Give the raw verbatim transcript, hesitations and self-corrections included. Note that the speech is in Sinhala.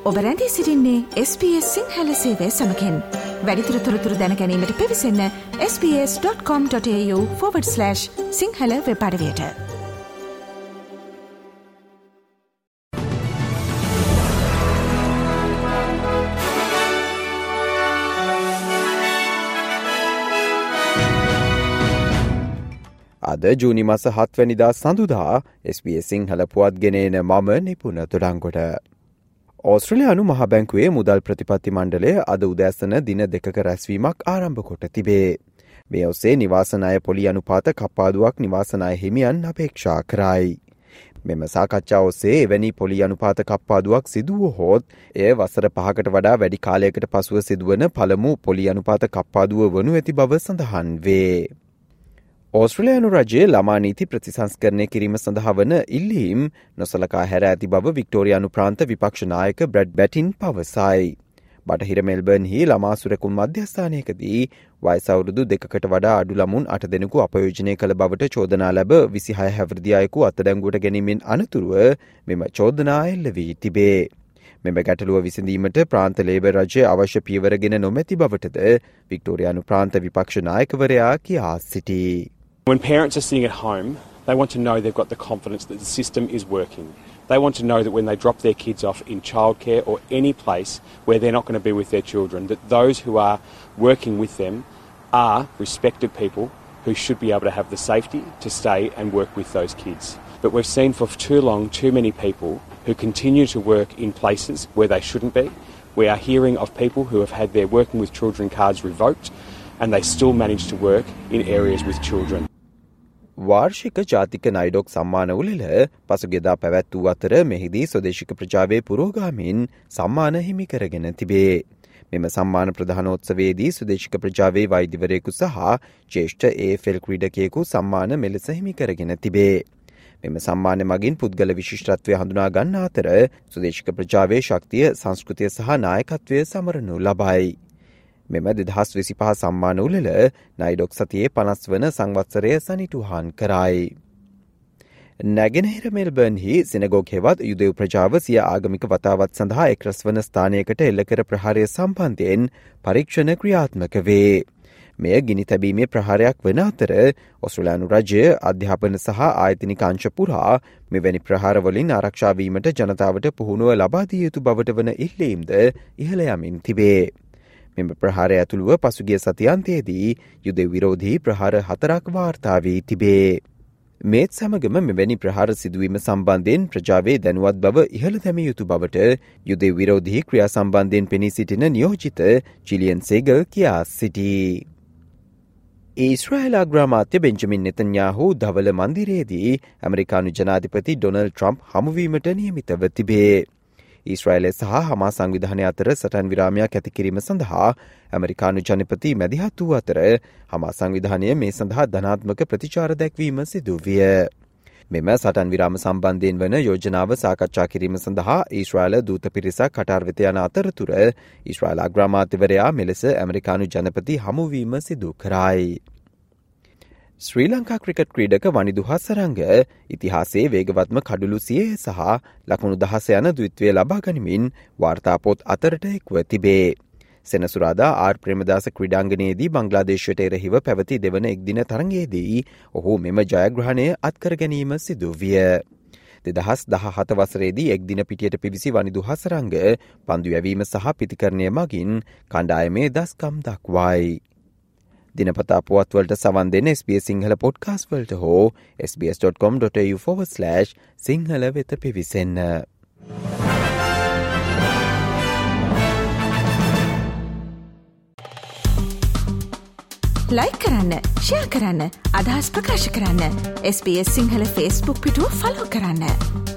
ඔබ රැඳී සිටින්නේ එස් බී එස් සිංහල සේවය සමගින්. වැඩිදුර තොරතුරු දැන ගැනීමට පිවිසන්න S B S dot com dot AU forward slash Sinhala web අඩවියට. අද ජූනි මාස හත් වැනිදා සඳුදා එස් බී එස් සිංහල පුවත් ගෙනෙන මම නිපුණ තොඩංගොඩ. ඕස්ට්‍රේලියානු මහ බැංකුවේ මුදල් ප්‍රතිපත්ති මණ්ඩලය අද උදෑසන දින දෙකක රැස්වීමක් ආරම්භ කොට තිබේ. මේ ඔස්සේ නිවාස ණය පොලි අනුපාත කප්පාදුවක් නිවාස ණය හිමියන් අපේක්ෂා කරයි. මෙම සාකච්ඡා ඔස්සේ එවැනි පොලි අනුපාත කප්පාදුවක් සිදු වුවහොත් එය වසර පහකට වඩා වැඩි කාලයකට පසුව සිදුවන පළමු පොලි අනුපාත කප්පාදුව වනු ඇති බව සඳහන් වේ. ඕස්ට්‍රේලියානු රජයේ ළමා නීති ප්‍රතිසංස්කරණය කිරීම සඳහා වන ඉල්ලීම් නොසලකා හැර ඇති බව වික්ටෝරියානු ප්‍රාන්ත විපක්ෂ නායක බ්‍රැඩ් බැටින් පවසයි. බටහිර මෙල්බර්න්හි ළමා සුරකුම් මධ්‍යස්ථානයකදී වයස අවුරුදු දෙකකට වඩා අඩු ළමුන් අට දෙනෙකු අපයෝජනය කළ බවට චෝදනා ලැබ විසිහය හැවිරිදි අයෙකු අත්අඩංගුවට ගැනීමෙන් අනතුරුව මෙම චෝදනා එල්ල වී තිබේ. මෙම ගැටලුව විසඳීමට ප්‍රාන්ත ලේබර් රජය අවශ්‍ය පියවරගෙන නොමැති බවටද වික්ටෝරියානු ප්‍රාන්ත විපක්ෂ නායකවරයා කියා සිටී. When parents are sitting at home, they want to know they've got the confidence that the system is working. They want to know that when they drop their kids off in childcare or any place where they're not going to be with their children, that those who are working with them are respected people who should be able to have the safety to stay and work with those kids. But we've seen for too long too many people who continue to work in places where they shouldn't be. We are hearing of people who have had their working with children cards revoked and they still manage to work in areas with children. වාර්ෂික ජාතික නයිඩොක් සම්මාන උළෙල පසුගියදා පැවැත් වූ අතර මෙහිදී ස්වදේශික ප්‍රජාවේ පුරෝගාමීන් සම්මාන හිමි කරගෙන තිබේ. මෙම සම්මාන ප්‍රධානෝත්සවයේදී ස්වදේශික ප්‍රජාවේ වෛද්‍යවරයෙකු සහ ජ්‍යෙෂ්ඨ ඒ එෆ් එල් ක්‍රීඩකයෙකු සම්මාන මෙලෙස හිමි කරගෙන තිබේ. මෙම සම්මාන මගින් පුද්ගල විශිෂ්ටත්වය හඳුනා ගන්න අතර ස්වදේශික ප්‍රජාවේ ශක්තිය, සංස්කෘතිය සහ නායකත්වය සමරනු ලබයි. මෙම දෙදහස් විසිපහ සම්මාන උළෙල නයිඩොක් සතියේ පනස් වන සංවත්සරය සනිටුහන් කරයි. නැගෙනහිර මෙල්බර්න්හි සිනගෝග් හෙවත් යුදෙව් ප්‍රජාව සිය ආගමික වතාවත් සඳහා එක්රැස් වන ස්ථානයකට එල්ල කර ප්‍රහාරය සම්බන්ධයෙන් පරීක්ෂණ ක්‍රියාත්මක වේ. මෙය ගිනි තැබීමේ ප්‍රහාරයක් වන අතර ඔස්ට්‍රේලියානු රජය අධ්‍යාපන සහ ආයතනික අංශ පුරා මෙවැනි ප්‍රහාරවලින් ආරක්ෂා වීමට ජනතාවට පුහුණුව ලබා දිය යුතු බවට වන ඉල්ලීම්ද ඉහළ යමින් තිබේ. මෙම ප්‍රහාරය ඇතුළුව පසුගිය සතියන්තයේදී යුදෙව් විරෝධී ප්‍රහාර හතරක් වාර්තා වී තිබේ. මේත් සමගම මෙවැනි ප්‍රහාර සිදුවීම සම්බන්ධයෙන් ප්‍රජාවේ දැනුවත් බව ඉහළ දැමිය යුතු බවට යුදෙව් විරෝධී ක්‍රියා සම්බන්ධයෙන් පෙනී සිටින නියෝජිත ජිලියන් සේගල් කියා සිටී. ඊශ්‍රායල් අග්‍රාමාත්‍ය බෙන්ජමින් නෙතන්යාහු ධවල මන්දිරයේදී ඇමරිකානු ජනාධිපති ඩොනල්ඩ් ට්‍රම්ප් හමුවීමට නියමිතව තිබේ. ඊශ්‍රායලය සහ හමාස් සංවිධානය අතර සටන් විරාමයක් ඇති කිරීම සඳහා ඇමරිකානු ජනපති මැදිහත් වූ අතර හමාස් සංවිධානය මේ සඳහා ධනාත්මක ප්‍රතිචාර දැක්වීම සිදු විය. මෙම සටන් විරාම සම්බන්ධයෙන් වන යෝජනාව සාකච්ඡා කිරීම සඳහා ඊශ්‍රායල දූත පිරිසක් කටාර් වෙත යන අතරතුර ඊශ්‍රායල් අග්‍රාමාත්‍යවරයා මෙලෙස ඇමරිකානු ජනපති හමුවීම සිදු කරයි. ශ්‍රී ලංකා ක්‍රිකට් ක්‍රීඩක වනිදු හසරංග ඉතිහාසයේ වේගවත්ම කඩුළු සියය සහ ලකුණු දහස යන ද්විත්වය ලබා ගනිමින් වාර්තාපොත් අතරට එක්ව තිබේ. සෙනසුරාදා ආර් ප්‍රේමදාස ක්‍රීඩාංගණයේදී බංග්ලාදේශයට එරෙහිව පැවති දෙවන එක්දින තරගයේදී ඔහු මෙම ජයග්‍රහණය අත්කර ගැනීම සිදු විය. දෙදහස් දහහත වසරේදී එක්දින පිටියට පිවිසි වනිදු හසරංග පන්දු යැවීම සහ පිතිකරණය මගින් කණ්ඩායමේ දස්කම් දක්වයි. දිනපතා පුවත්වලට සවන් දෙන S B S Sinhala podcast වලට හෝ S B S dot com dot AU forward slash Sinhala වෙත පිවිසෙන්න. ලයික් කරන්න, ෂෙයා කරන්න, අදහස් ප්‍රකාශ කරන්න. S B S Sinhala Facebook පිටුව ෆලෝ කරන්න.